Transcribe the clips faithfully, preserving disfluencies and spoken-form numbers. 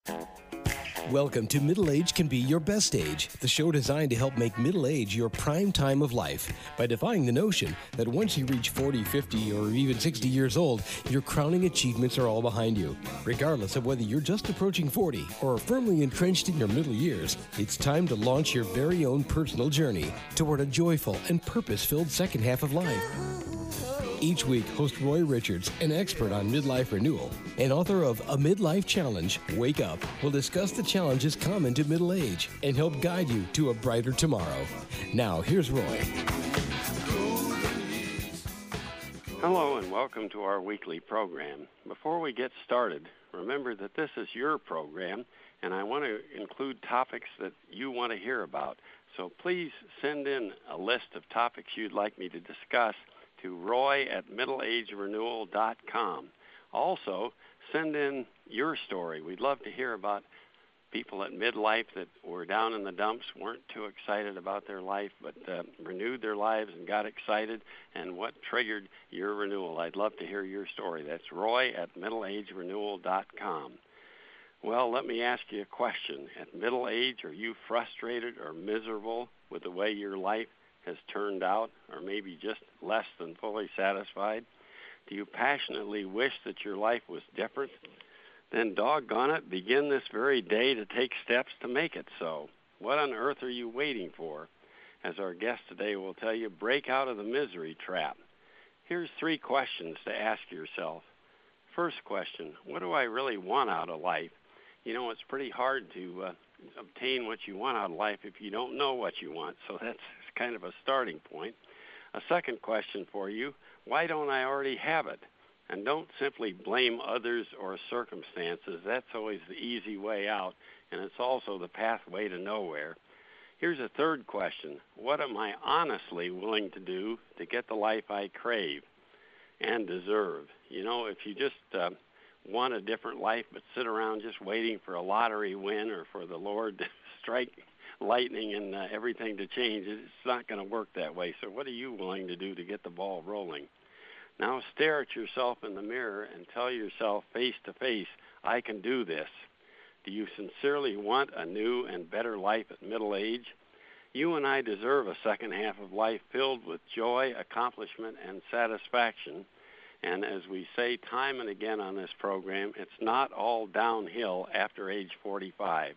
Welcome to Middle Age Can Be Your Best Age, the show designed to help make middle age your prime time of life by defying the notion that once you reach forty, fifty, or even sixty years old, your crowning achievements are all behind you. Regardless of whether you're just approaching forty or are firmly entrenched in your middle years, it's time to launch your very own personal journey toward a joyful and purpose-filled second half of life. Each week, host Roy Richards, an expert on midlife renewal and author of A Midlife Challenge, Wake Up, will discuss the challenges common to middle age and help guide you to a brighter tomorrow. Now, here's Roy. Hello and welcome to our weekly program. Before we get started, remember that this is your program and I want to include topics that you want to hear about. So please send in a list of topics you'd like me to discuss to roy at middle age renewal dot com. Also, send in your story. We'd love to hear about people at midlife that were down in the dumps, weren't too excited about their life, but uh, renewed their lives and got excited, and what triggered your renewal. I'd love to hear your story. That's roy at middle age renewal dot com. Well, let me ask you a question. At middle age, are you frustrated or miserable with the way your life has turned out, or maybe just less than fully satisfied? Do you passionately wish that your life was different? Then doggone it, begin this very day to take steps to make it so. What on earth are you waiting for? As our guest today will tell you, break out of the misery trap. Here's three questions to ask yourself. First question, what do I really want out of life? You know, it's pretty hard to uh, obtain what you want out of life if you don't know what you want, so that's kind of a starting point. A second question for you, why don't I already have it? And don't simply blame others or circumstances. That's always the easy way out, and it's also the pathway to nowhere. Here's a third question. What am I honestly willing to do to get the life I crave and deserve? You know, if you just uh, want a different life but sit around just waiting for a lottery win or for the Lord to strike lightning and uh, everything to change, it's not going to work that way. So what are you willing to do to get the ball rolling? Now stare at yourself in the mirror and tell yourself face to face, I can do this. Do you sincerely want a new and better life at middle age? You and I deserve a second half of life filled with joy, accomplishment, and satisfaction. And as we say time and again on this program, it's not all downhill after age forty-five.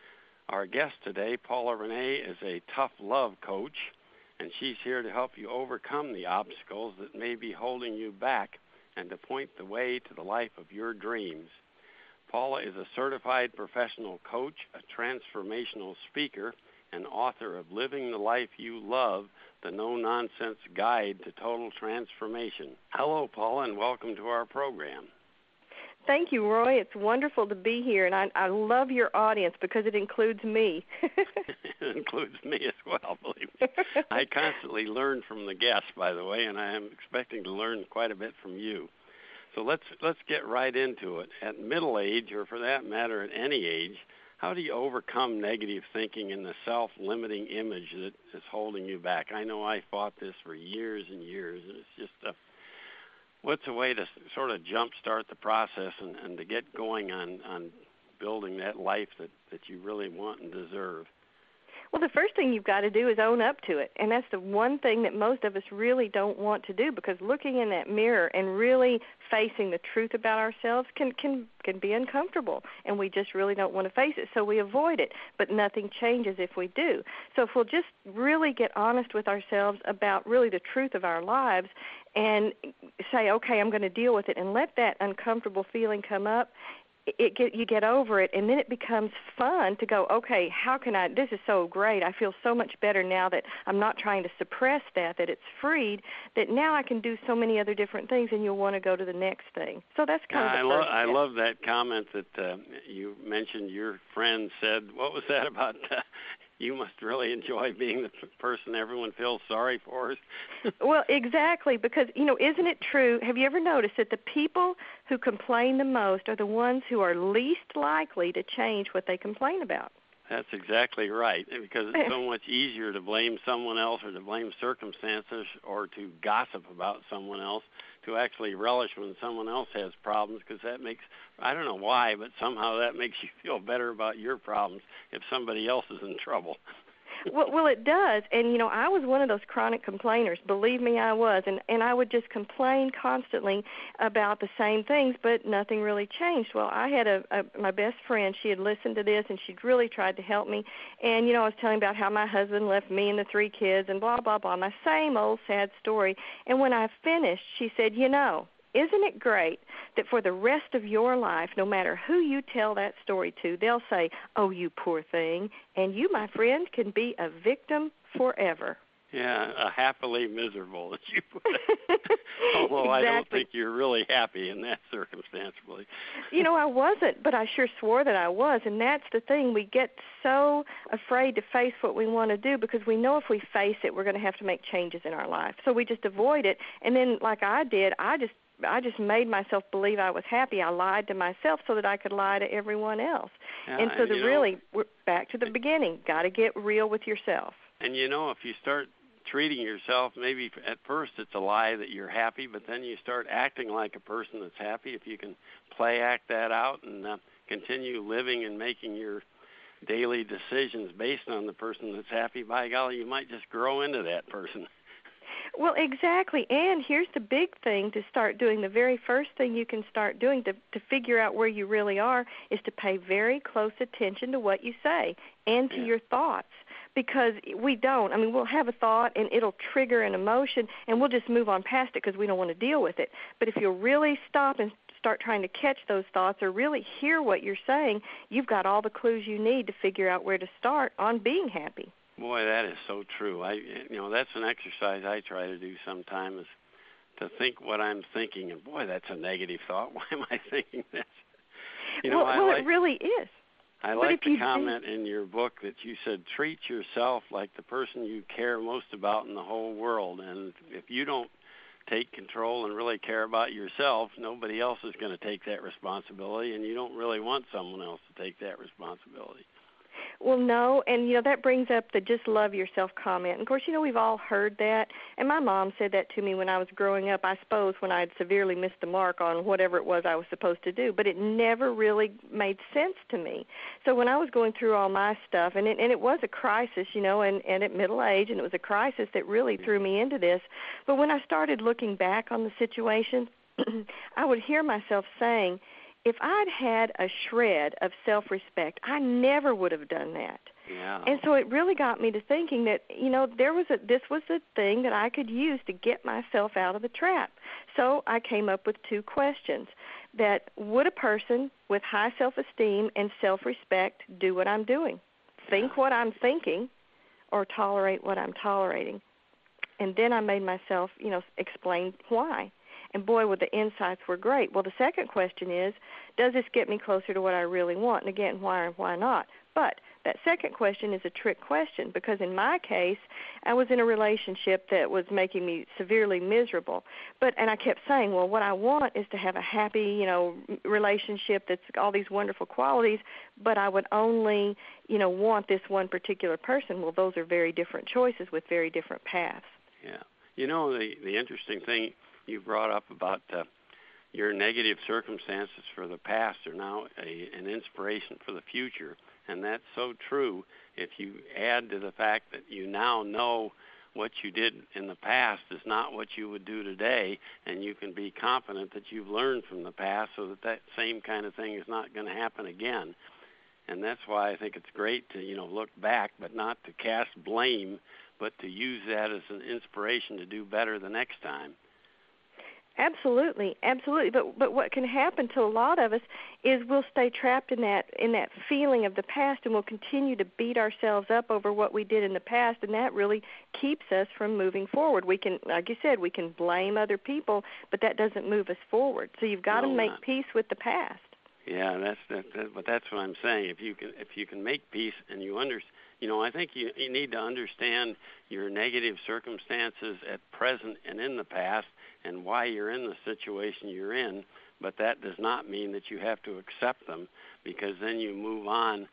Our guest today, Paula Renee, is a tough love coach, and she's here to help you overcome the obstacles that may be holding you back and to point the way to the life of your dreams. Paula is a certified professional coach, a transformational speaker, and author of Living the Life You Love, the no-nonsense guide to total transformation. Hello, Paula, and welcome to our program. Thank you, Roy. It's wonderful to be here, and I, I love your audience because it includes me. It includes me as well, believe me. I constantly learn from the guests, by the way, and I am expecting to learn quite a bit from you. So let's let's get right into it. At middle age, or for that matter at any age, how do you overcome negative thinking and the self-limiting image that is holding you back? I know I fought this for years and years, and it's just a what's a way to sort of jumpstart the process and, and to get going on, on building that life that, that you really want and deserve? Well, the first thing you've got to do is own up to it, and that's the one thing that most of us really don't want to do, because looking in that mirror and really facing the truth about ourselves can, can, can be uncomfortable, and we just really don't want to face it, so we avoid it, but nothing changes if we do. So if we'll just really get honest with ourselves about really the truth of our lives and say, okay, I'm going to deal with it, and let that uncomfortable feeling come up, It get, you get over it, and then it becomes fun to go, okay, how can I, this is so great. I feel so much better now that I'm not trying to suppress that, that it's freed, that now I can do so many other different things, and you'll want to go to the next thing. So that's kind yeah, of the I, first lo- I step. love that comment that uh, you mentioned your friend said. What was that about? Uh, you must really enjoy being the person everyone feels sorry for. Well, exactly, because, you know, isn't it true? Have you ever noticed that the people who complain the most are the ones who are least likely to change what they complain about? That's exactly right, because it's so much easier to blame someone else or to blame circumstances or to gossip about someone else, to actually relish when someone else has problems, because that makes, I don't know why, but somehow that makes you feel better about your problems if somebody else is in trouble. Well, well, it does. And, you know, I was one of those chronic complainers. Believe me, I was. And, and I would just complain constantly about the same things, but nothing really changed. Well, I had a, a my best friend. She had listened to this, and she'd really tried to help me. And, you know, I was telling about how my husband left me and the three kids and blah, blah, blah, my same old sad story. And when I finished, she said, you know, isn't it great that for the rest of your life, no matter who you tell that story to, they'll say, oh, you poor thing, and you, my friend, can be a victim forever. Yeah, a happily miserable, as you put it. Although exactly. I don't think you're really happy in that circumstance, really. You know, I wasn't, but I sure swore that I was, and that's the thing. We get so afraid to face what we want to do because we know if we face it, we're going to have to make changes in our life. So we just avoid it, and then like I did, I just I just made myself believe I was happy. I lied to myself so that I could lie to everyone else. Yeah, and so and the know, really, we're back to the beginning. Got to get real with yourself. And, you know, if you start treating yourself, maybe at first it's a lie that you're happy, but then you start acting like a person that's happy. If you can play act that out and uh, continue living and making your daily decisions based on the person that's happy, by golly, you might just grow into that person. Well, exactly. And here's the big thing to start doing. The very first thing you can start doing to, to figure out where you really are is to pay very close attention to what you say and to yeah. your thoughts. Because we don't. I mean, we'll have a thought, and it'll trigger an emotion, and we'll just move on past it because we don't want to deal with it. But if you'll really stop and start trying to catch those thoughts or really hear what you're saying, you've got all the clues you need to figure out where to start on being happy. Boy, that is so true. I, you know, that's an exercise I try to do sometimes, is to think what I'm thinking. And boy, that's a negative thought. Why am I thinking this? You know, well, I well like, it really is. I but like the you comment in your book that you said, treat yourself like the person you care most about in the whole world. And if you don't take control and really care about yourself, nobody else is going to take that responsibility, and you don't really want someone else to take that responsibility. Well, no, and, you know, that brings up the just love yourself comment. And, of course, you know, we've all heard that, and my mom said that to me when I was growing up, I suppose, when I had severely missed the mark on whatever it was I was supposed to do, but it never really made sense to me. So when I was going through all my stuff, and it, and it was a crisis, you know, and, and at middle age, and it was a crisis that really threw me into this, but when I started looking back on the situation, I would hear myself saying, if I'd had a shred of self-respect, I never would have done that. Yeah. And so it really got me to thinking that, you know, there was a, this was the thing that I could use to get myself out of the trap. So I came up with two questions. That would a person with high self-esteem and self-respect do what I'm doing? Think what I'm thinking or tolerate what I'm tolerating? And then I made myself, you know, explain why. And, boy, well, the insights were great. Well, the second question is, does this get me closer to what I really want? And, again, why or why not? But that second question is a trick question because in my case, I was in a relationship that was making me severely miserable. But and I kept saying, well, what I want is to have a happy, you know, relationship that's all these wonderful qualities, but I would only, you know, want this one particular person. Well, those are very different choices with very different paths. Yeah. You know, the, the interesting thing you brought up about uh, your negative circumstances for the past are now a, an inspiration for the future, and that's so true. If you add to the fact that you now know what you did in the past is not what you would do today, and you can be confident that you've learned from the past so that that same kind of thing is not going to happen again. And that's why I think it's great to, you know, look back, but not to cast blame, but to use that as an inspiration to do better the next time. Absolutely, absolutely. But but what can happen to a lot of us is we'll stay trapped in that in that feeling of the past, and we'll continue to beat ourselves up over what we did in the past, and that really keeps us from moving forward. We can, like you said, we can blame other people, but that doesn't move us forward. So you've got no, to make not. peace with the past. Yeah, that's that, that. But that's what I'm saying. If you can, if you can make peace, and you under, you know, I think you, you need to understand your negative circumstances at present and in the past, and why you're in the situation you're in. But that does not mean that you have to accept them, because then you move on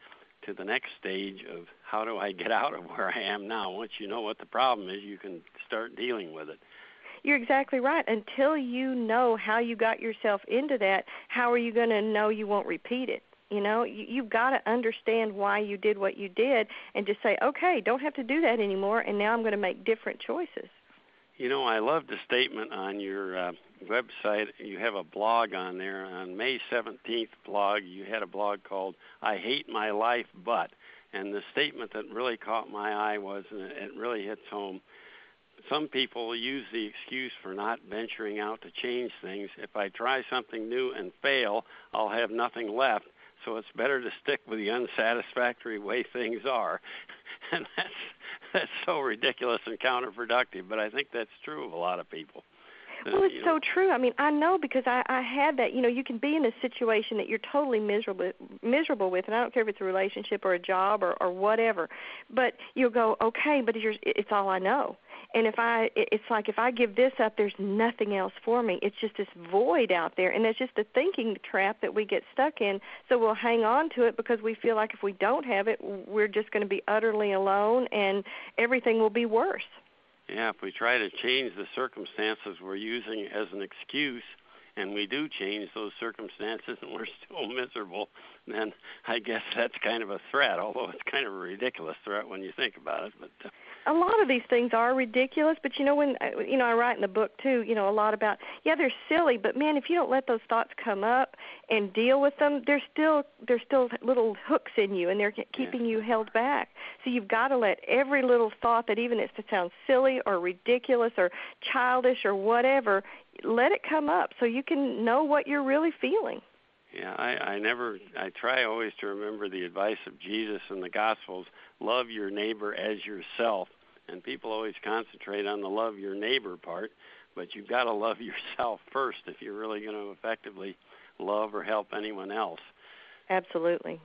to the next stage of how do I get out of where I am now. Once you know what the problem is, you can start dealing with it. You're exactly right. Until you know how you got yourself into that, how are you going to know you won't repeat it? You know, you, you've got to understand why you did what you did and just say, okay, don't have to do that anymore, and now I'm going to make different choices. You know, I love the statement on your uh, website. You have a blog on there. On May seventeenth blog, you had a blog called I Hate My Life But. And the statement that really caught my eye was, and it really hits home, some people use the excuse for not venturing out to change things. If I try something new and fail, I'll have nothing left. So it's better to stick with the unsatisfactory way things are. And that's that's so ridiculous and counterproductive, but I think that's true of a lot of people. Well, it's you so know. true. I mean, I know because I, I had that. You know, you can be in a situation that you're totally miserable miserable with, and I don't care if it's a relationship or a job or, or whatever. But you'll go, okay, but it's, it's all I know. And if I, it's like if I give this up, there's nothing else for me. It's just this void out there, and that's just the thinking trap that we get stuck in. So we'll hang on to it because we feel like if we don't have it, we're just going to be utterly alone, and everything will be worse. Yeah, if we try to change the circumstances we're using as an excuse, and we do change those circumstances and we're still miserable, then I guess that's kind of a threat, although it's kind of a ridiculous threat when you think about it. But uh, a lot of these things are ridiculous, but you know, when you know, I write in the book too, you know, a lot about, yeah, they're silly, but man, if you don't let those thoughts come up and deal with them, they're still they're still little hooks in you, and they're keeping yeah. you held back. So you've got to let every little thought that, even if it sounds silly or ridiculous or childish or whatever, let it come up so you can know what you're really feeling. Yeah, I, I never, I try always to remember the advice of Jesus in the Gospels, love your neighbor as yourself. And people always concentrate on the love your neighbor part, but you've got to love yourself first if you're really going to effectively love or help anyone else. Absolutely.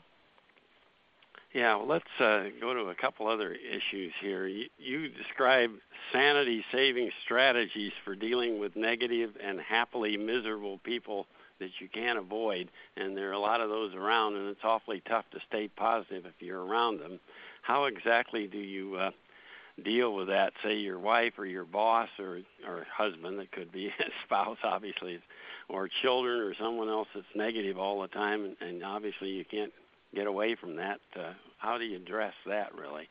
Yeah, well, let's uh, go to a couple other issues here. You, you describe sanity-saving strategies for dealing with negative and happily miserable people that you can't avoid, and there are a lot of those around, and it's awfully tough to stay positive if you're around them. How exactly do you uh, deal with that? Say your wife or your boss or or husband, that could be a spouse, obviously, or children or someone else that's negative all the time, and, and obviously you can't get away from that. Uh, how do you address that, really?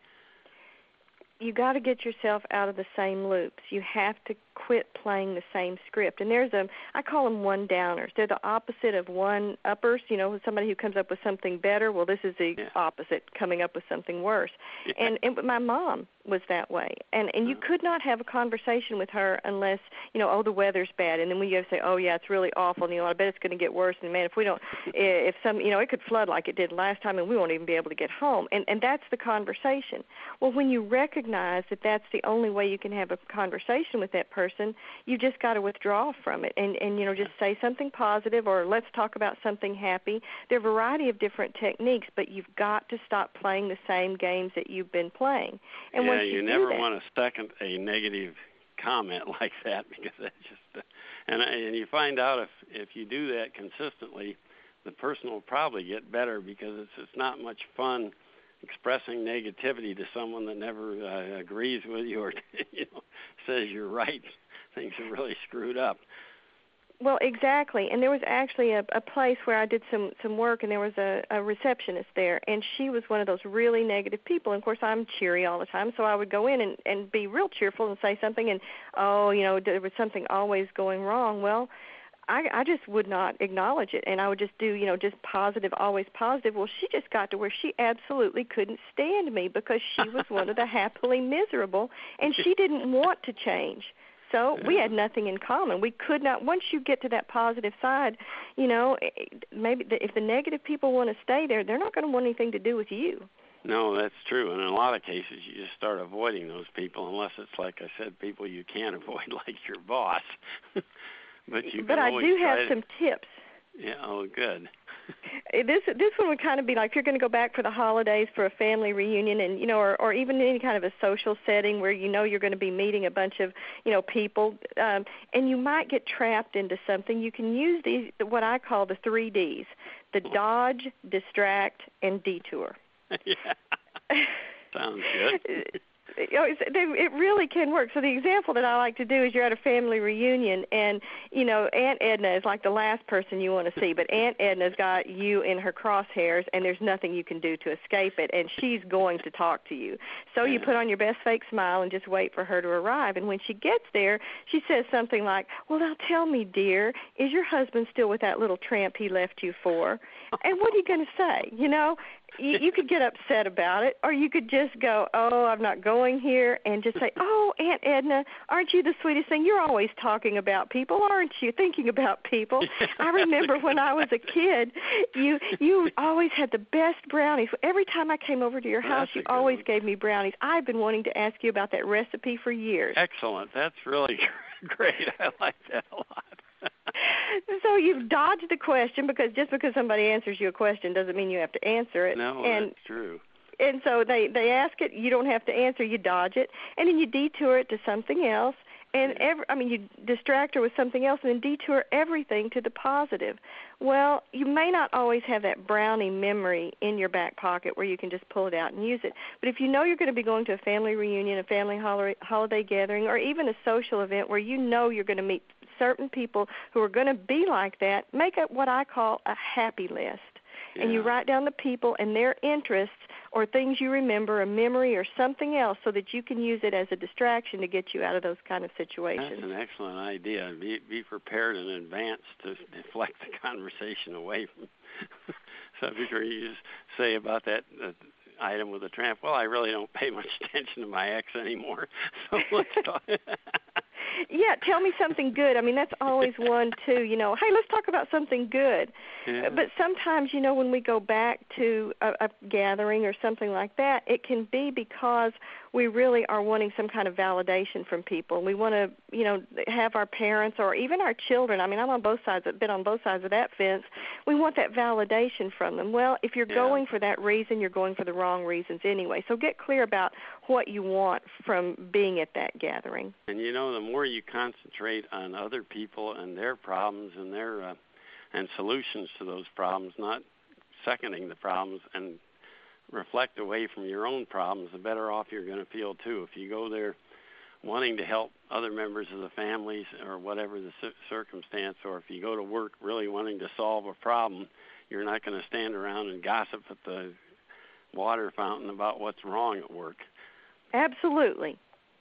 You got to get yourself out of the same loops. You have to quit playing the same script. And there's a, I call them one-downers. They're the opposite of one-uppers. You know, somebody who comes up with something better. Well, this is the yeah. opposite, coming up with something worse. Yeah. And, and my mom was that way. And and you uh-huh. could not have a conversation with her unless, you know, oh, the weather's bad. And then we go say, oh, yeah, it's really awful. And, you know, I bet it's going to get worse. And, man, if we don't, if some, you know, it could flood like it did last time, and we won't even be able to get home. And, and that's the conversation. Well, when you recognize that that's the only way you can have a conversation with that person, you just got to withdraw from it and, and, you know, just say something positive, or let's talk about something happy. There are a variety of different techniques, but you've got to stop playing the same games that you've been playing. And yeah, once you, you do never that, want to second a negative comment like that, because that's just, uh, and, and you find out if, if you do that consistently, the person will probably get better, because it's, it's not much fun expressing negativity to someone that never uh, agrees with you or you know says you're right. Things are really screwed up. Well, exactly. And there was actually a, a place where I did some, some work, and there was a, a receptionist there, and she was one of those really negative people. And, of course, I'm cheery all the time, so I would go in and, and be real cheerful and say something, and, oh, you know, there was something always going wrong. Well, I, I just would not acknowledge it, and I would just do, you know, just positive, always positive. Well, she just got to where she absolutely couldn't stand me because she was one of the happily miserable, and she didn't want to change. So we had nothing in common. We could not, once you get to that positive side, you know, maybe the, if the negative people want to stay there, they're not going to want anything to do with you. No, that's true. And in a lot of cases, you just start avoiding those people, unless it's, like I said, people you can't avoid, like your boss. But you but can I always do have try to, some tips. Yeah, oh, good. This this one would kind of be like if you're going to go back for the holidays for a family reunion, and you know, or, or even any kind of a social setting where you know you're going to be meeting a bunch of you know people, um, and you might get trapped into something. You can use these what I call the three Ds: the dodge, distract, and detour. Yeah. Sounds good. You know, it's, they, it really can work. So the example that I like to do is you're at a family reunion, and, you know, Aunt Edna is like the last person you want to see, but Aunt Edna's got you in her crosshairs, and there's nothing you can do to escape it, and she's going to talk to you. So you put on your best fake smile and just wait for her to arrive, and when she gets there, she says something like, well, now tell me, dear, is your husband still with that little tramp he left you for? And what are you going to say, you know? You, you could get upset about it, or you could just go, oh, I'm not going here, and just say, oh, Aunt Edna, aren't you the sweetest thing? You're always talking about people, aren't you? Thinking about people. I remember when I was a kid, you you always had the best brownies. Every time I came over to your house, That's you a good always one. gave me brownies. I've been wanting to ask you about that recipe for years. Excellent. That's really great. I like that a lot. So you've dodged the question, because just because somebody answers you a question doesn't mean you have to answer it. No, and, that's true. And so they, they ask it, you don't have to answer, you dodge it, and then you detour it to something else. And every, I mean, you distract her with something else and then detour everything to the positive. Well, you may not always have that brownie memory in your back pocket where you can just pull it out and use it. But if you know you're going to be going to a family reunion, a family holiday, holiday gathering, or even a social event where you know you're going to meet certain people who are going to be like that, make up what I call a happy list. Yeah. And you write down the people and their interests or things you remember, a memory or something else, so that you can use it as a distraction to get you out of those kind of situations. That's an excellent idea. Be, be prepared in advance to deflect the conversation away from subject, or you just say about that uh, item with the tramp, well, I really don't pay much attention to my ex anymore, so let's talk. Yeah, tell me something good. I mean, that's always one, too. You know, hey, let's talk about something good. Yeah. But sometimes, you know, when we go back to a, a gathering or something like that, it can be because we really are wanting some kind of validation from people. We want to, you know, have our parents or even our children. I mean, I'm on both sides, I've been on both sides of that fence. We want that validation from them. Well, if you're Yeah. going for that reason, you're going for the wrong reasons anyway. So get clear about what you want from being at that gathering. And, you know, the more you concentrate on other people and their problems and their uh, and solutions to those problems, not seconding the problems, and reflect away from your own problems, the better off you're going to feel, too. If you go there wanting to help other members of the families or whatever the circumstance, or if you go to work really wanting to solve a problem, you're not going to stand around and gossip at the water fountain about what's wrong at work. Absolutely.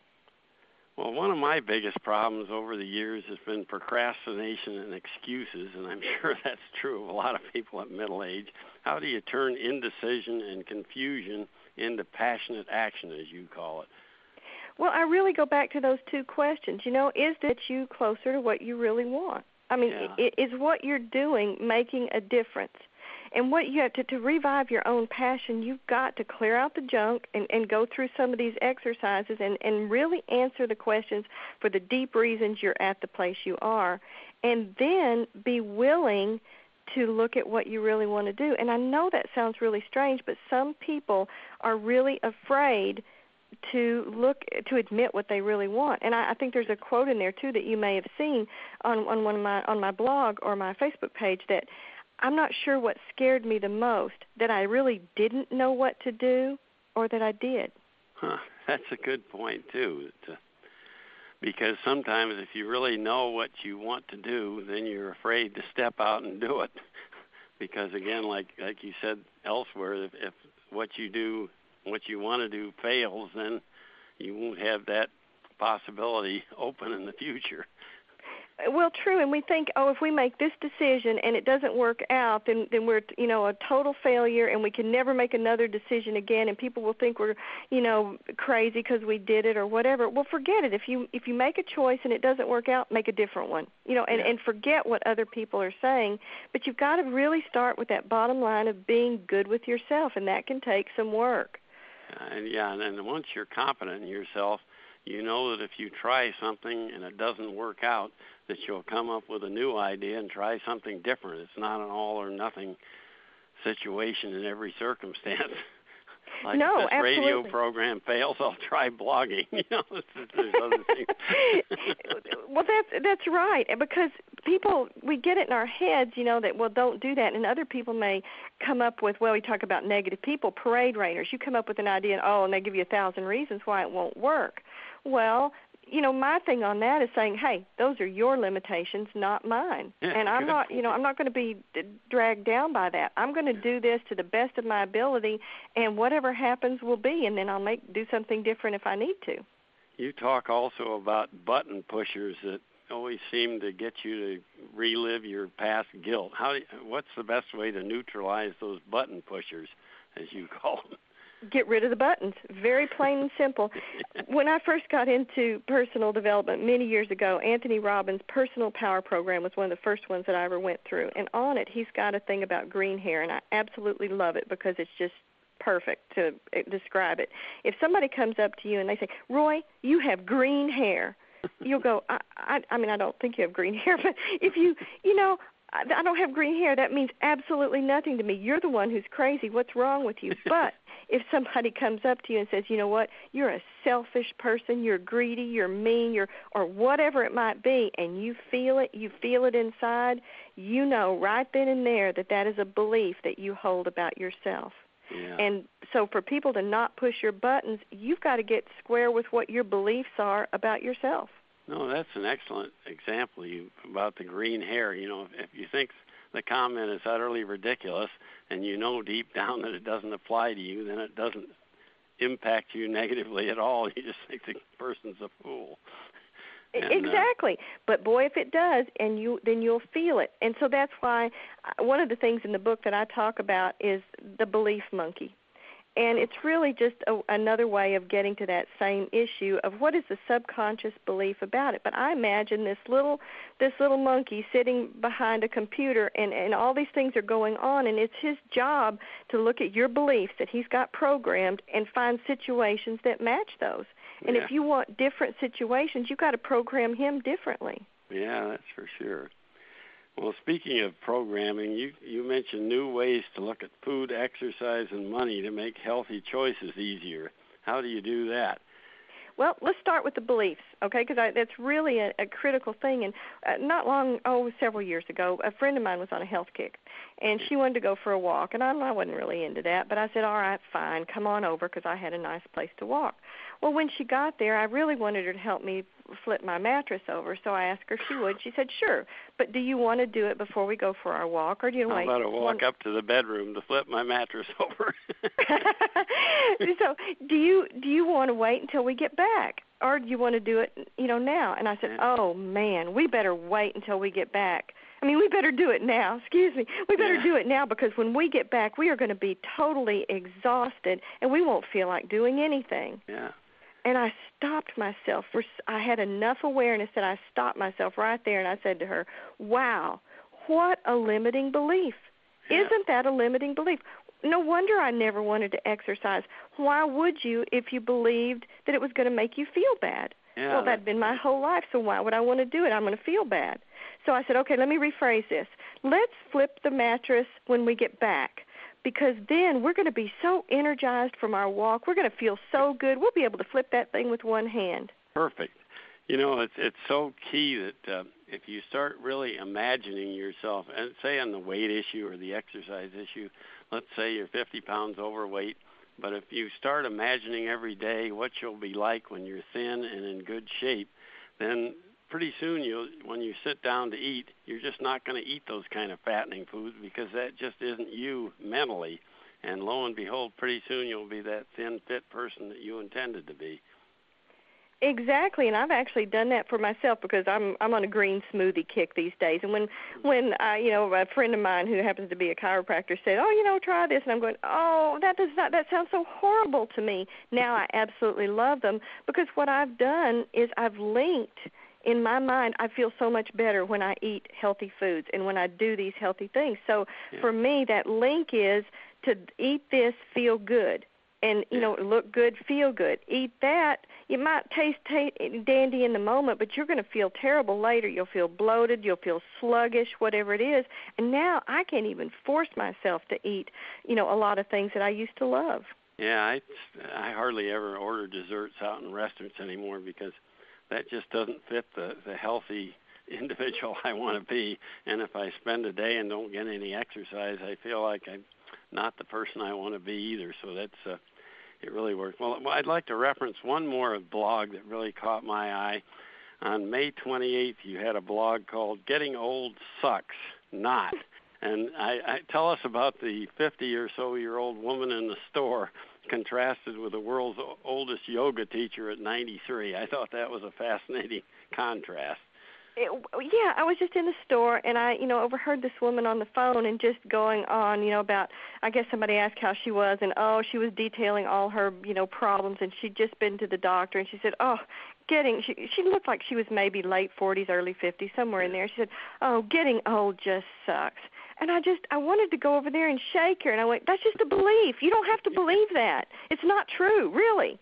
Well, one of my biggest problems over the years has been procrastination and excuses, and I'm sure that's true of a lot of people at middle age. How do you turn indecision and confusion into passionate action, as you call it? Well, I really go back to those two questions. You know, is that you closer to what you really want? I mean, Yeah. is what you're doing making a difference? And what you have to, to revive your own passion, you've got to clear out the junk and, and go through some of these exercises and, and really answer the questions for the deep reasons you're at the place you are, and then be willing to look at what you really want to do. And I know that sounds really strange, but some people are really afraid to look to admit what they really want. And I, I think there's a quote in there too that you may have seen on, on one of my on my blog or my Facebook page, that I'm not sure what scared me the most, that I really didn't know what to do or that I did. Huh, that's a good point, too. To, because sometimes if you really know what you want to do, then you're afraid to step out and do it. Because, again, like like you said elsewhere, if, if what you do, what you want to do fails, then you won't have that possibility open in the future. Well, true, and we think, oh, if we make this decision and it doesn't work out, then then we're, you know, a total failure, and we can never make another decision again, and people will think we're, you know, crazy because we did it or whatever. Well, forget it. If you if you make a choice and it doesn't work out, make a different one, you know, and, Yeah. and forget what other people are saying. But you've got to really start with that bottom line of being good with yourself, and that can take some work. Uh, and yeah, and, and once you're confident in yourself, you know that if you try something and it doesn't work out, that you'll come up with a new idea and try something different. It's not an all or nothing situation in every circumstance. Like no, if this absolutely. radio program fails, I'll try blogging. You know, there's other things. Well, that's that's right, because people, we get it in our heads, you know, that, well, don't do that, and other people may come up with, well, we talk about negative people, parade raiders. You come up with an idea, and, oh, and they give you a thousand reasons why it won't work. Well, you know, my thing on that is saying, hey, those are your limitations, not mine. Yeah, and I'm good. not, you know, I'm not going to be d- dragged down by that. I'm going to do this to the best of my ability, and whatever happens will be, and then I'll make do something different if I need to. You talk also about button pushers that always seem to get you to relive your past guilt. How? Do you, what's the best way to neutralize those button pushers, as you call them? Get rid of the buttons. Very plain and simple. When I first got into personal development many years ago, Anthony Robbins' Personal Power Program was one of the first ones that I ever went through. And on it, he's got a thing about green hair, and I absolutely love it because it's just perfect to describe it. If somebody comes up to you and they say, Roy, you have green hair, you'll go, I, I, I mean, I don't think you have green hair, but if you, you know, I, I don't have green hair, that means absolutely nothing to me. You're the one who's crazy. What's wrong with you? But if somebody comes up to you and says, you know what, you're a selfish person, you're greedy, you're mean, you're, or whatever it might be, and you feel it, you feel it inside, you know right then and there that that is a belief that you hold about yourself. Yeah. And so for people to not push your buttons, you've got to get square with what your beliefs are about yourself. No, that's an excellent example you about the green hair. You know, if, if you think the comment is utterly ridiculous and you know deep down that it doesn't apply to you, then it doesn't impact you negatively at all. You just think the person's a fool. And, exactly. Uh, but, boy, if it does, and you then you'll feel it. And so that's why one of the things in the book that I talk about is the belief monkey. And it's really just a, another way of getting to that same issue of what is the subconscious belief about it. But I imagine this little this little monkey sitting behind a computer, and, and all these things are going on, and it's his job to look at your beliefs that he's got programmed and find situations that match those. And yeah. if you want different situations, you've got to program him differently. Yeah, that's for sure. Well, speaking of programming, you, you mentioned new ways to look at food, exercise, and money to make healthy choices easier. How do you do that? Well, let's start with the beliefs, okay, because that's really a, a critical thing. And uh, not long, oh, several years ago, a friend of mine was on a health kick, and she wanted to go for a walk. And I, I wasn't really into that, but I said, all right, fine, come on over, because I had a nice place to walk. Well, when she got there, I really wanted her to help me flip my mattress over, so I asked her if she would. She said, sure, but do you want to do it before we go for our walk, or do you How wait? about a walk one... up to the bedroom to flip my mattress over? So do you do you want to wait until we get back, or do you want to do it, you know, now? And I said, yeah. oh, man, we better wait until we get back. I mean, we better do it now. Excuse me. We better yeah. do it now, because when we get back, we are going to be totally exhausted, and we won't feel like doing anything. Yeah. And I stopped myself. For I had enough awareness that I stopped myself right there, and I said to her, wow, what a limiting belief. Yeah. Isn't that a limiting belief? No wonder I never wanted to exercise. Why would you if you believed that it was going to make you feel bad? Yeah, well, that'd been my whole life, so why would I want to do it? I'm going to feel bad. So I said, okay, let me rephrase this. Let's flip the mattress when we get back, because then we're going to be so energized from our walk. We're going to feel so good. We'll be able to flip that thing with one hand. Perfect. You know, it's it's so key that uh, if you start really imagining yourself, and say on the weight issue or the exercise issue, let's say you're fifty pounds overweight, but if you start imagining every day what you'll be like when you're thin and in good shape, then pretty soon you'll, when you sit down to eat, you're just not going to eat those kind of fattening foods, because that just isn't you mentally. And lo and behold, pretty soon you'll be that thin, fit person that you intended to be. Exactly, and I've actually done that for myself, because I'm I'm on a green smoothie kick these days. And when when I, you know, a friend of mine who happens to be a chiropractor said, "Oh, you know, try this," and I'm going, "Oh, that does not that sounds so horrible to me." Now I absolutely love them, because what I've done is I've linked. In my mind, I feel so much better when I eat healthy foods and when I do these healthy things. So yeah. for me, that link is to eat this, feel good. And, you know, look good, feel good. Eat that. It might taste ta- dandy in the moment, but you're going to feel terrible later. You'll feel bloated. You'll feel sluggish, whatever it is. And now I can't even force myself to eat, you know, a lot of things that I used to love. Yeah, I I hardly ever order desserts out in restaurants anymore because that just doesn't fit the the healthy individual I want to be. And if I spend a day and don't get any exercise, I feel like I'm not the person I want to be either. So that's uh, it really works. Well, I'd like to reference one more blog that really caught my eye. On May twenty-eighth, you had a blog called "Getting Old Sucks Not." And I, I tell us about the fifty or so year old woman in the store contrasted with the world's oldest yoga teacher at ninety-three. I thought that was a fascinating contrast. It, yeah, I was just in the store, and I, you know, overheard this woman on the phone and just going on, you know, about, I guess somebody asked how she was, and, oh, she was detailing all her, you know, problems, and she'd just been to the doctor, and she said, oh, getting, she, she looked like she was maybe late forties, early fifties, somewhere in there. She said, oh, getting old just sucks. And I just, I wanted to go over there and shake her, and I went, that's just a belief. You don't have to believe that. It's not true, really.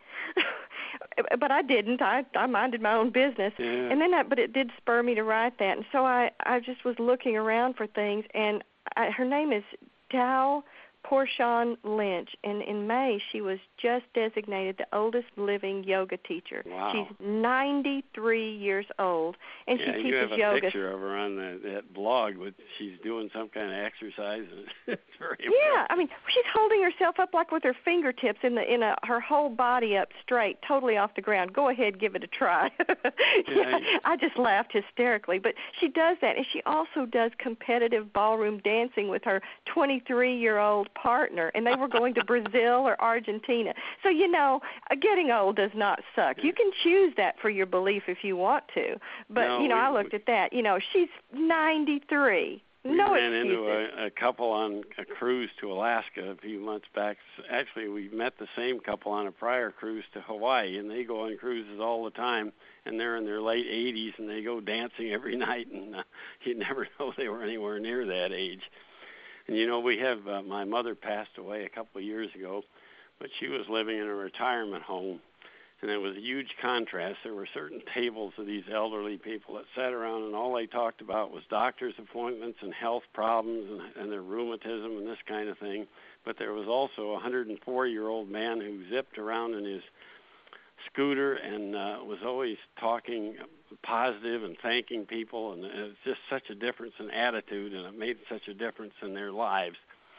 But I didn't. I, I minded my own business. Yeah. And then, I, but it did spur me to write that. And so I, I just was looking around for things, and I, her name is Dow Porchon Lynch, and in May she was just designated the oldest living yoga teacher. Wow. She's ninety-three years old, and yeah, she teaches you have a yoga. picture of her on the, that blog, but she's doing some kind of exercise. And it's very Yeah, impressive. I mean, she's holding herself up like with her fingertips in the in a her whole body up straight, totally off the ground. Go ahead, give it a try. yeah, I just laughed hysterically, but she does that, and she also does competitive ballroom dancing with her twenty-three-year-old partner, and they were going to Brazil or Argentina. So, you know, getting old does not suck. You can choose that for your belief if you want to. But, no, you know, we, I looked we, at that. You know, she's ninety-three. We no ran excuses. into a, a couple on a cruise to Alaska a few months back. Actually, we met the same couple on a prior cruise to Hawaii, and they go on cruises all the time, and they're in their late eighties, and they go dancing every night, and uh, you'd never know they were anywhere near that age. And, you know, we have, uh, my mother passed away a couple of years ago, but she was living in a retirement home, and it was a huge contrast. There were certain tables of these elderly people that sat around, and all they talked about was doctor's appointments and health problems and, and their rheumatism and this kind of thing. But there was also a one hundred four-year-old man who zipped around in his scooter and uh, was always talking positive and thanking people, and it was just such a difference in attitude, and it made such a difference in their lives.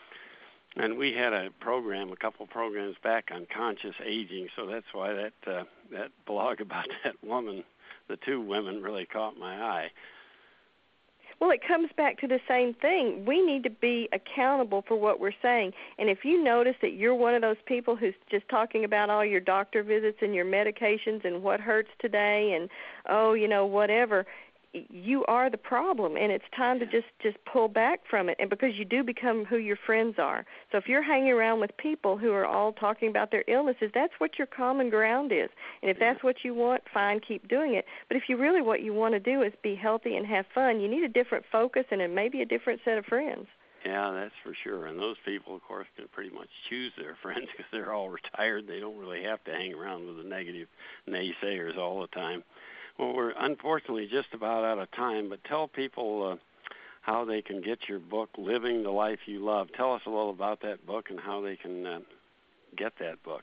And we had a program, a couple programs back on conscious aging, so that's why that uh, that blog about that woman, the two women, really caught my eye. Well, it comes back to the same thing. We need to be accountable for what we're saying. And if you notice that you're one of those people who's just talking about all your doctor visits and your medications and what hurts today and, oh, you know, whatever, you are the problem, and it's time to just, just pull back from it, and because you do become who your friends are. So if you're hanging around with people who are all talking about their illnesses, that's what your common ground is. And if that's what you want, fine, keep doing it. But if you really what you want to do is be healthy and have fun, you need a different focus and a, maybe a different set of friends. Yeah, that's for sure. And those people, of course, can pretty much choose their friends because they're all retired. They don't really have to hang around with the negative naysayers all the time. Well, we're unfortunately just about out of time, but tell people uh, how they can get your book, Living the Life You Love. Tell us a little about that book and how they can uh, get that book.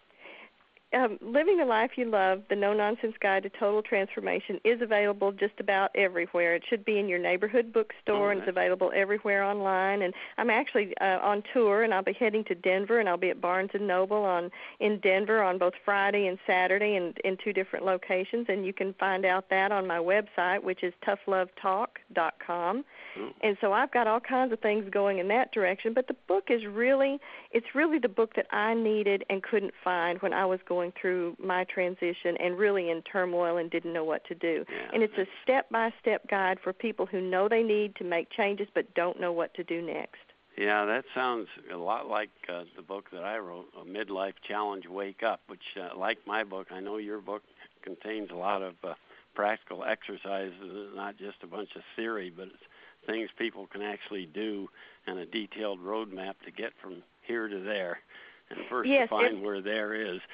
Um, Living the Life You Love, the No-Nonsense Guide to Total Transformation, is available just about everywhere. It should be in your neighborhood bookstore, oh, and it's available everywhere online. And I'm actually uh, on tour, and I'll be heading to Denver, and I'll be at Barnes and Noble on in Denver on both Friday and Saturday and in two different locations. And you can find out that on my website, which is tough love talk dot com. Mm. And so I've got all kinds of things going in that direction. But the book is really, it's really the book that I needed and couldn't find when I was going through my transition and really in turmoil and didn't know what to do. Yeah. And it's a step-by-step guide for people who know they need to make changes but don't know what to do next. Yeah, that sounds a lot like uh, the book that I wrote, A Midlife Challenge Wake Up, which, uh, like my book, I know your book contains a lot of uh, practical exercises, not just a bunch of theory, but it's things people can actually do and a detailed roadmap to get from here to there. And first yes, to find it, where there is.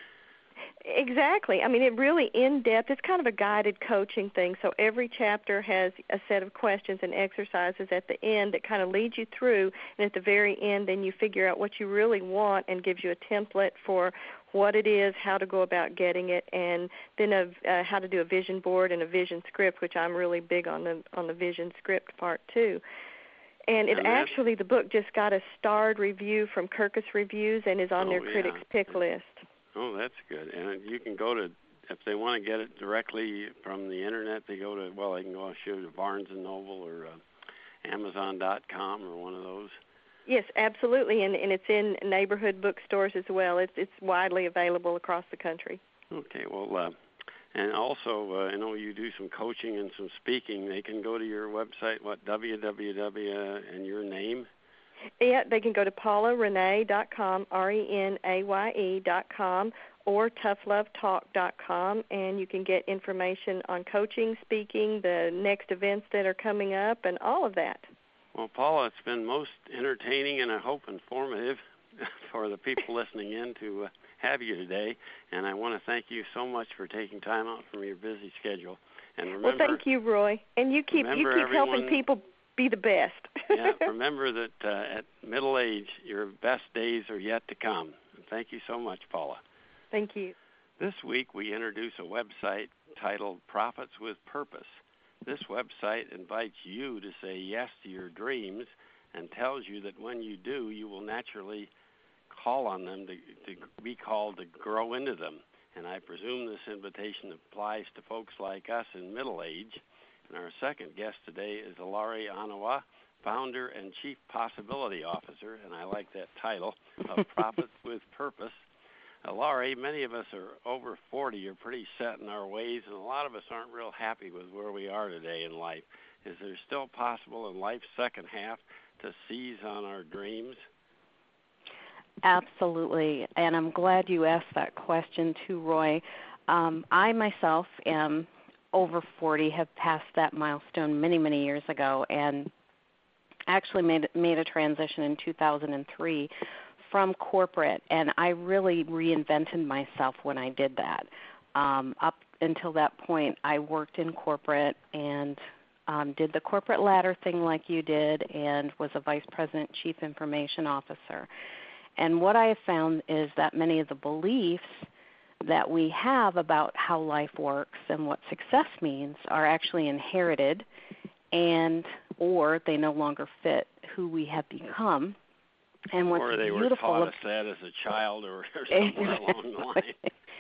Exactly. I mean, it really in-depth. It's kind of a guided coaching thing. So every chapter has a set of questions and exercises at the end that kind of lead you through. And at the very end, then you figure out what you really want and gives you a template for what it is, how to go about getting it, and then a, uh, how to do a vision board and a vision script, which I'm really big on the on the vision script part too. And it and actually, the book just got a starred review from Kirkus Reviews and is on oh, their yeah. critics' pick list. Oh, that's good. And you can go to, if they want to get it directly from the internet, they go to, well, they can go to Barnes and Noble or uh, Amazon dot com or one of those. Yes, absolutely, and, and it's in neighborhood bookstores as well. It's it's widely available across the country. Okay, well, uh, and also, uh, I know you do some coaching and some speaking. They can go to your website, what, w w w dot and your name? Yeah, they can go to paula renee dot com, R E N A Y E dot com, or tough love talk dot com, and you can get information on coaching, speaking, the next events that are coming up, and all of that. Well, Paula, it's been most entertaining and I hope informative for the people listening in to uh, have you today, and I want to thank you so much for taking time out from your busy schedule. And remember, well, thank you, Roy, and you keep you keep everyone, helping people be the best. Yeah, remember that uh, at middle age, your best days are yet to come. And thank you so much, Paula. Thank you. This week we introduce a website titled Profits with Purpose. This website invites you to say yes to your dreams and tells you that when you do, you will naturally call on them to, to be called to grow into them. And I presume this invitation applies to folks like us in middle age. And our second guest today is Ilari Onawa, Founder and Chief Possibility Officer, and I like that title, of Profits with Purpose. Ilari, many of us are over forty, are pretty set in our ways, and a lot of us aren't real happy with where we are today in life. Is there still possible in life's second half to seize on our dreams? Absolutely, and I'm glad you asked that question too, Roy. Um, I myself am over forty, have passed that milestone many, many years ago, and actually made made a transition in two thousand three from corporate, and I really reinvented myself when I did that. Um, up until that point, I worked in corporate and um, did the corporate ladder thing like you did and was a vice president, chief information officer. And what I have found is that many of the beliefs that we have about how life works and what success means are actually inherited, and or they no longer fit who we have become. And what's or they beautiful were taught us that as a child or, or somewhere along the line.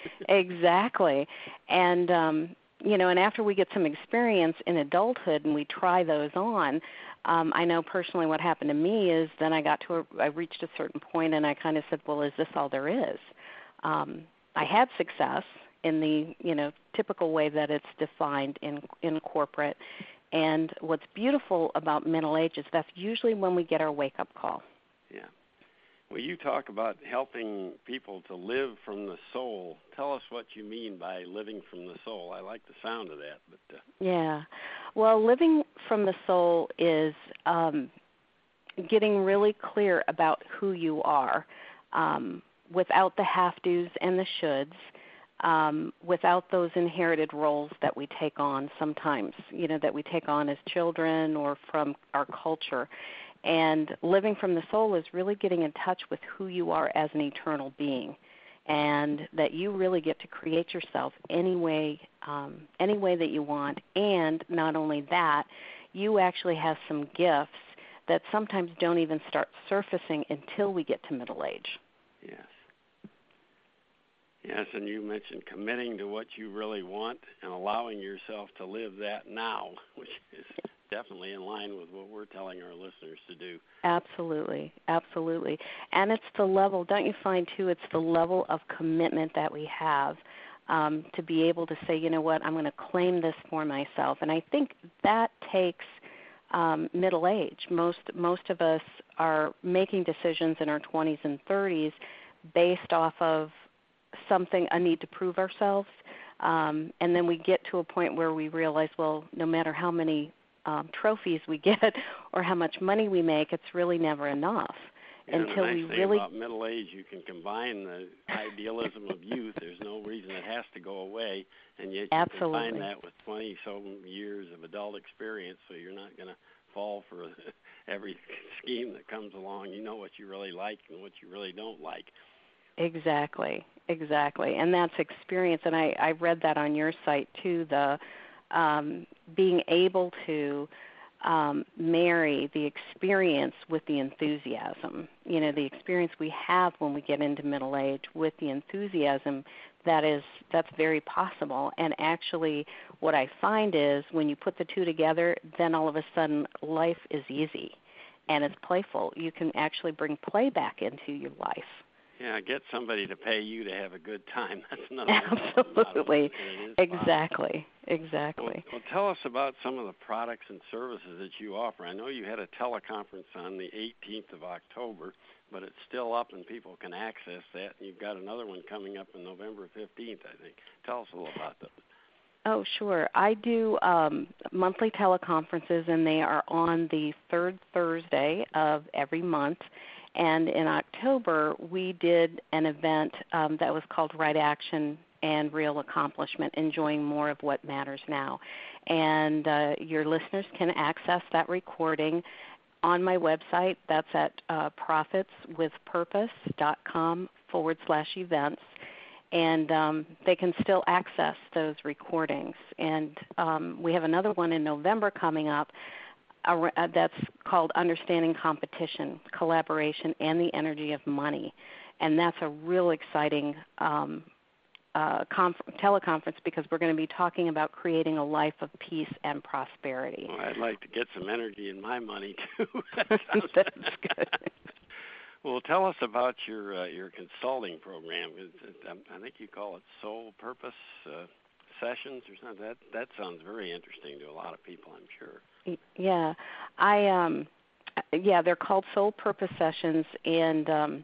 Exactly. And, um, you know, and after we get some experience in adulthood and we try those on, um, I know personally what happened to me is then I got to a, I reached a certain point and I kind of said, well, is this all there is? Um, I had success in the, you know, typical way that it's defined in in corporate. And what's beautiful about middle age is that's usually when we get our wake-up call. Yeah. Well, you talk about helping people to live from the soul. Tell us what you mean by living from the soul. I like the sound of that. But uh... Yeah. Well, living from the soul is um, getting really clear about who you are um, without the have-tos and the shoulds, um, without those inherited roles that we take on sometimes, you know, that we take on as children or from our culture. And living from the soul is really getting in touch with who you are as an eternal being, and that you really get to create yourself any way, um, any way that you want. And not only that, you actually have some gifts that sometimes don't even start surfacing until we get to middle age. Yes. Yes, and you mentioned committing to what you really want and allowing yourself to live that now, which is definitely in line with what we're telling our listeners to do. Absolutely, absolutely. And it's the level, don't you find too, it's the level of commitment that we have um, to be able to say, you know what, I'm going to claim this for myself. And I think that takes um, middle age. Most, most of us are making decisions in our twenties and thirties based off of something, a need to prove ourselves. Um, and then we get to a point where we realize, well, no matter how many Um, trophies we get or how much money we make, it's really never enough. Yeah, until the nice we thing really about middle age, you can combine the idealism of youth. There's no reason it has to go away, and yet you Absolutely. combine that with twenty so years of adult experience, so you're not going to fall for every scheme that comes along. You know what you really like and what you really don't like. Exactly, exactly, and that's experience. And I, I read that on your site too. The um, being able to um, marry the experience with the enthusiasm. You know, the experience we have when we get into middle age with the enthusiasm. That is, that's very possible. And actually, what I find is when you put the two together, then all of a sudden life is easy, and it's playful. You can actually bring play back into your life. Yeah, get somebody to pay you to have a good time. That's another Absolutely. Exactly. Fun. Exactly. Well, well, tell us about some of the products and services that you offer. I know you had a teleconference on the eighteenth of October, but it's still up and people can access that. And you've got another one coming up on November fifteenth, I think. Tell us a little about those. Oh, sure. I do um, monthly teleconferences, and they are on the third Thursday of every month. And in October, we did an event um, that was called Right Action and Real Accomplishment, Enjoying More of What Matters Now. And uh, your listeners can access that recording on my website. That's at uh, profitswithpurpose.com forward slash events. And um, they can still access those recordings. And um, we have another one in November coming up uh, that's called Understanding Competition, Collaboration, and the Energy of Money. And that's a real exciting um, uh, conf- teleconference because we're going to be talking about creating a life of peace and prosperity. Well, I'd like to get some energy in my money, too. That's good. Well, tell us about your uh, your consulting program. It's, it, I think you call it Soul Purpose uh, Sessions or something. That that sounds very interesting to a lot of people, I'm sure. Yeah, I um, yeah, they're called Soul Purpose Sessions, and um,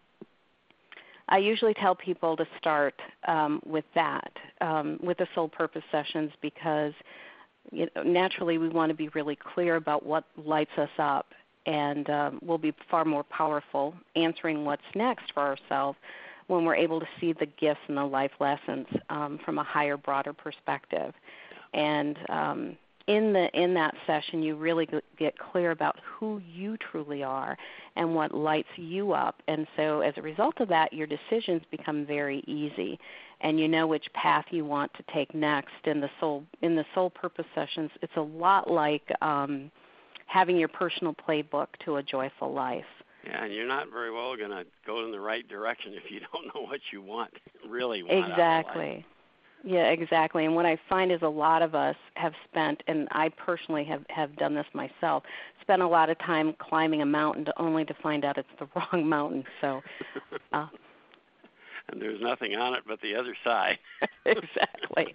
I usually tell people to start um, with that, um, with the Soul Purpose Sessions, because you know, naturally we want to be really clear about what lights us up. And um, we'll be far more powerful answering what's next for ourselves when we're able to see the gifts and the life lessons um, from a higher, broader perspective. And um, in the in that session, you really get clear about who you truly are and what lights you up. And so as a result of that, your decisions become very easy, and you know which path you want to take next. In the soul in the Soul Purpose Sessions, it's a lot like um, having your personal playbook to a joyful life. Yeah, and you're not very well going to go in the right direction if you don't know what you want, really want. Exactly. Yeah, exactly. And what I find is a lot of us have spent, and I personally have, have done this myself, spent a lot of time climbing a mountain to only to find out it's the wrong mountain. So, uh, and there's nothing on it but the other side. Exactly.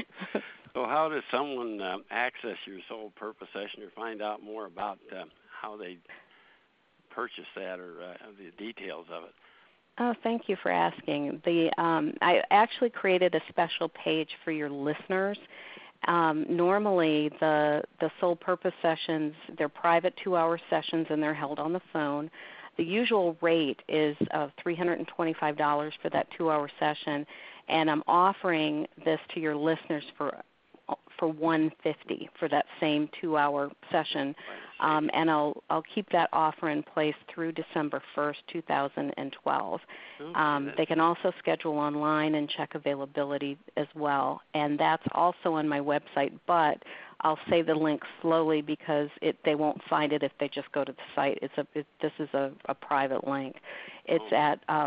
So how does someone uh, access your Soul Purpose Session or find out more about uh, how they purchase that or uh, the details of it? Oh, thank you for asking. The um, I actually created a special page for your listeners. Um, normally, the the Soul Purpose Sessions, they're private two-hour sessions, and they're held on the phone. The usual rate is uh, three hundred twenty-five dollars for that two-hour session, and I'm offering this to your listeners for for one hundred fifty dollars for that same two-hour session, um, and I'll I'll keep that offer in place through December first, two thousand twelve. Okay, um, they can also schedule online and check availability as well, and that's also on my website. But I'll say the link slowly because it they won't find it if they just go to the site. It's a it, this is a, a private link. It's oh. at uh,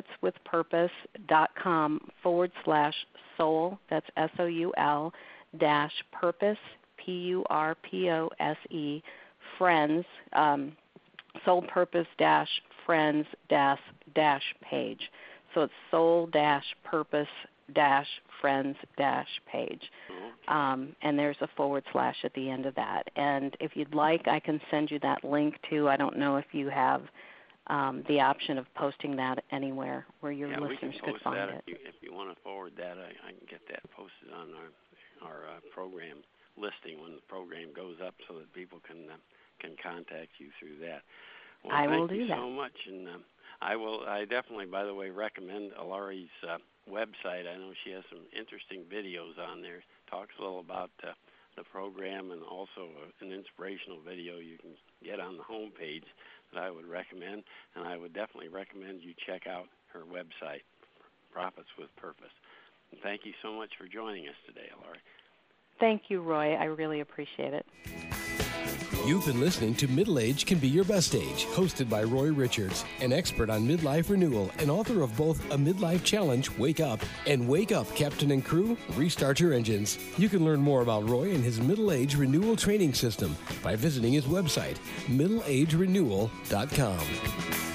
profitswithpurpose.com forward slash soul. That's S O U L. dash purpose, P U R P O S E, friends, um, soul purpose dash friends dash dash page. So it's soul dash purpose dash friends dash page. Um, and there's a forward slash at the end of that. And if you'd like, I can send you that link too. I don't know if you have um, the option of posting that anywhere where your yeah, listeners we can could post find that it. If you, if you want to forward that, I, I can get that posted on our our uh, program listing when the program goes up so that people can uh, can contact you through that. Well, I will thank do you that. so much, and um, I will. I definitely, by the way, recommend Ilari's uh, website. I know she has some interesting videos on there. Talks a little about uh, the program, and also uh, an inspirational video you can get on the homepage that I would recommend. And I would definitely recommend you check out her website, Profits with Purpose. And thank you so much for joining us today, Ilari. Thank you, Roy. I really appreciate it. You've been listening to Middle Age Can Be Your Best Age, hosted by Roy Richards, an expert on midlife renewal and author of both A Midlife Challenge, Wake Up, and Wake Up, Captain and Crew, Restart Your Engines. You can learn more about Roy and his Middle Age Renewal Training System by visiting his website, middle age renewal dot com.